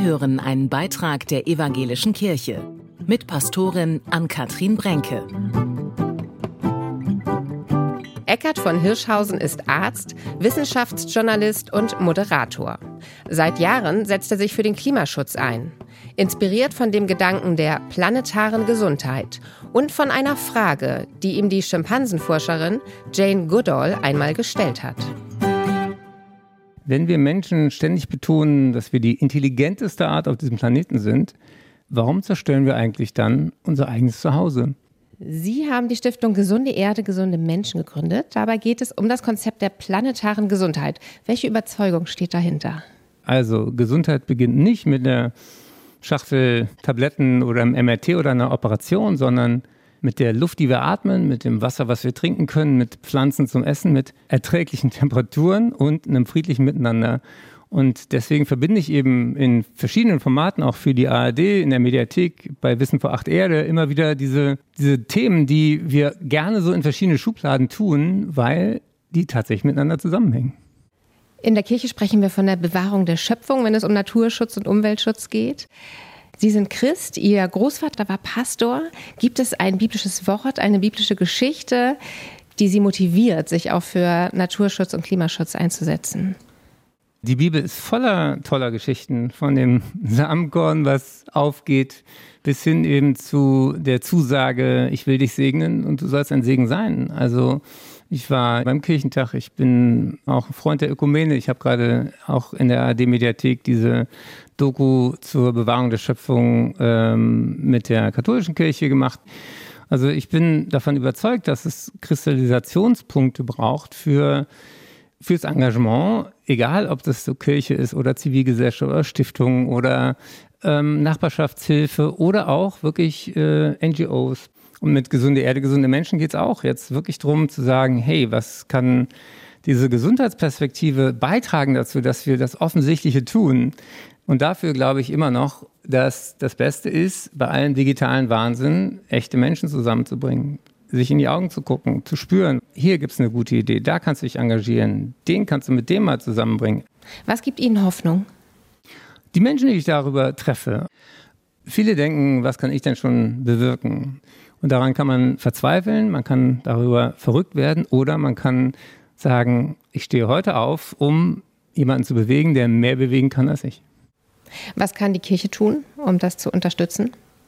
hören einen Beitrag der Evangelischen Kirche mit Pastorin Ann-Kathrin Brenke. Eckhard von Hirschhausen ist Arzt, Wissenschaftsjournalist und Moderator. Seit Jahren setzt er sich für den Klimaschutz ein. Inspiriert von dem Gedanken der planetaren Gesundheit und von einer Frage, die ihm die Schimpansenforscherin Jane Goodall einmal gestellt hat. Wenn wir Menschen ständig betonen, dass wir die intelligenteste Art auf diesem Planeten sind, warum zerstören wir eigentlich dann unser eigenes Zuhause? Sie haben die Stiftung Gesunde Erde, gesunde Menschen gegründet. Dabei geht es um das Konzept der planetaren Gesundheit. Welche Überzeugung steht dahinter? Also Gesundheit beginnt nicht mit der Schachtel Tabletten oder einem MRT oder einer Operation, sondern mit der Luft, die wir atmen, mit dem Wasser, was wir trinken können, mit Pflanzen zum Essen, mit erträglichen Temperaturen und einem friedlichen Miteinander. Und deswegen verbinde ich eben in verschiedenen Formaten, auch für die ARD, in der Mediathek, bei Wissen vor 8 Erde, immer wieder diese Themen, die wir gerne so in verschiedene Schubladen tun, weil die tatsächlich miteinander zusammenhängen. In der Kirche sprechen wir von der Bewahrung der Schöpfung, wenn es um Naturschutz und Umweltschutz geht. Sie sind Christ, Ihr Großvater war Pastor. Gibt es ein biblisches Wort, eine biblische Geschichte, die Sie motiviert, sich auch für Naturschutz und Klimaschutz einzusetzen? Die Bibel ist voller toller Geschichten, von dem Samenkorn, was aufgeht, bis hin eben zu der Zusage, ich will dich segnen und du sollst ein Segen sein. Also ich war beim Kirchentag, ich bin auch ein Freund der Ökumene. Ich habe gerade auch in der ARD-Mediathek diese Doku zur Bewahrung der Schöpfung mit der katholischen Kirche gemacht. Also ich bin davon überzeugt, dass es Kristallisationspunkte braucht fürs Engagement, egal ob das so Kirche ist oder Zivilgesellschaft oder Stiftung oder Nachbarschaftshilfe oder auch wirklich NGOs. Und mit Gesunde Erde, gesunde Menschen geht es auch jetzt wirklich darum zu sagen, hey, was kann diese Gesundheitsperspektive beitragen dazu, dass wir das Offensichtliche tun? Und dafür glaube ich immer noch, dass das Beste ist, bei allem digitalen Wahnsinn echte Menschen zusammenzubringen, sich in die Augen zu gucken, zu spüren, hier gibt es eine gute Idee, da kannst du dich engagieren, den kannst du mit dem mal zusammenbringen. Was gibt Ihnen Hoffnung? Die Menschen, die ich darüber treffe. Viele denken, was kann ich denn schon bewirken? Und daran kann man verzweifeln, man kann darüber verrückt werden oder man kann sagen, ich stehe heute auf, um jemanden zu bewegen, der mehr bewegen kann als ich. Was kann die Kirche tun, um das zu unterstützen?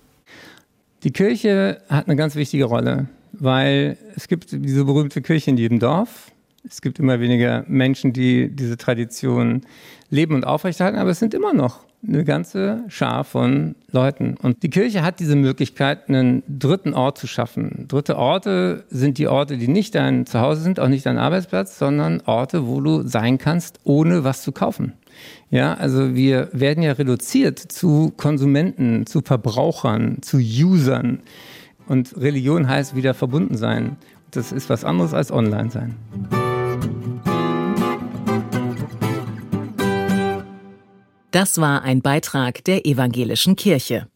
Die Kirche hat eine ganz wichtige Rolle, weil es gibt diese berühmte Kirche in jedem Dorf. Es gibt immer weniger Menschen, die diese Tradition leben und aufrechterhalten, aber es sind immer noch eine ganze Schar von Leuten. Und die Kirche hat diese Möglichkeit, einen dritten Ort zu schaffen. Dritte Orte sind die Orte, die nicht dein Zuhause sind, auch nicht dein Arbeitsplatz, sondern Orte, wo du sein kannst, ohne was zu kaufen. Ja, also wir werden ja reduziert zu Konsumenten, zu Verbrauchern, zu Usern. Und Religion heißt wieder verbunden sein. Das ist was anderes als online sein. Das war ein Beitrag der Evangelischen Kirche.